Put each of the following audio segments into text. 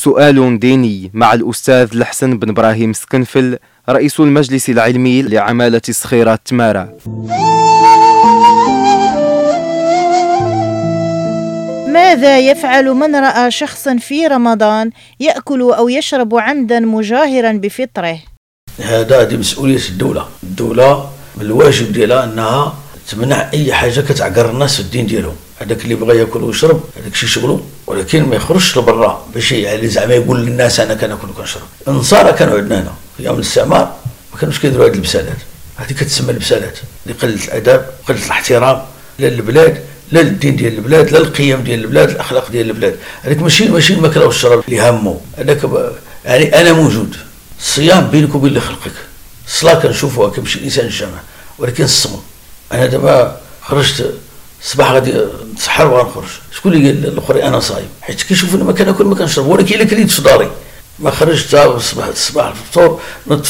سؤال ديني مع الأستاذ الحسن بن إبراهيم سكنفل، رئيس المجلس العلمي لعمالة صخيرة تمارة. ماذا يفعل من رأى شخصا في رمضان يأكل أو يشرب عمدا مجاهرا بفطره؟ هذه مسؤولية الدولة من الواجب ديالها أنها تمنع أي حاجة كتعقر الناس في الدين ديالهم. هذاك اللي بغى ياكل ويشرب هذاك شي شغله، ولكن ما يخرجش لبرا باش يعني زعما يقول للناس أنا كناكل وكنشرب. النصارى كانوا عندنا هنا في أيام الاستعمار ما كانوش كيديروا هذه البسالات، هذه كتسمى البسالات لقلة الأدب وقلة الاحترام لا للبلاد لا للدين ديال البلاد لا للقيم ديال البلاد الأخلاق ديال البلاد. هذاك ماشي الماكله والشراب اللي همه، هذاك يعني أنا موجود. الصيام بينك وبين اللي خلقك، الصلاة كنشوفوها كيمشي الإنسان الجامع، ولكن الصوم أنا دابا خرجت الصباح غادي نتسحر وغنخرج، شكون اللي قال الآخر أنا صايم؟ حيت كيشوفني ما كناكل ما كنشرب، ولكن إلا كليت في داري ما خرجت الصباح الفطور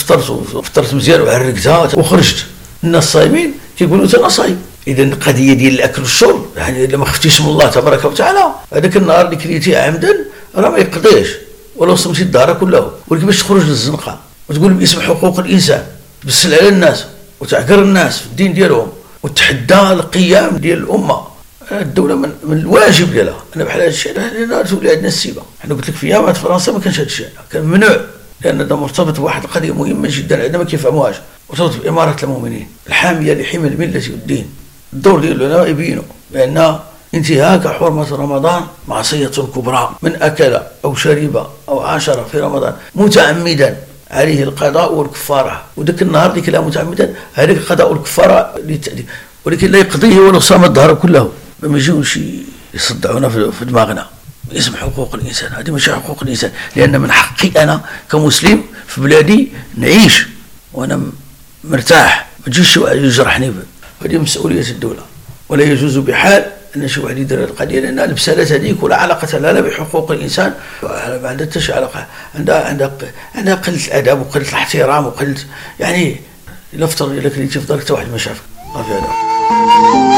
فطرت مزيان وعرقتها وخرجت. الناس صايمين كيقولوا أنا صايم. إذا القضية ديال الأكل والشرب يعني إلا ما خفتيش من الله تبارك وتعالى هذاك النهار اللي كليتيه عمدا راه ما يقضيش ولو صمتي الدار كله، ولكن باش تخرج للزنقة وتقول باسم حقوق الإنسان تبسل على الناس وتعقر الناس في الدين ديالهم وتحدى القيام ديال الأمة، الدولة من الواجب ديالها. أنا بحال هذا الشيء تولي عندنا السيبة. أنا قلت لك في أيامات فرنسا ما كانش هذا الشيء، كان ممنوع لأن هذا مرتبط بواحد القضية مهمة جدا عندنا ما كيفهموهاش، مرتبط بإمارة المؤمنين الحامية لحمى الملة والدين. الدور ديال العلماء يبينوا بأن انتهاك حرمة رمضان معصية كبرى، من أكل أو شرب أو عاشر في رمضان متعمدا عليه القضاء والكفارة، وذاك النهار ديك لا متعمدا عليك القضاء والكفارة للتأديب، ولكن لا يقضيه ولو صام الدهر كله. ما يجيوش يصدعونا في دماغنا باسم حقوق الإنسان، هذه ماشي حقوق الإنسان، لأن من حقي أنا كمسلم في بلادي نعيش وأنا مرتاح، ما تجيش شي واحد يجرحني. هذه مسؤولية الدولة، ولا يجوز بحال أن شي واحد يدير القضية، لأن البسالات هذيك ولا علاقة لها بحقوق الإنسان، ما عندها حتى شي علاقة، عندها قلة الأدب وقلة الاحترام وقلة يعني إلا كليتي في دارك حتى واحد ما شافك ما في هذا.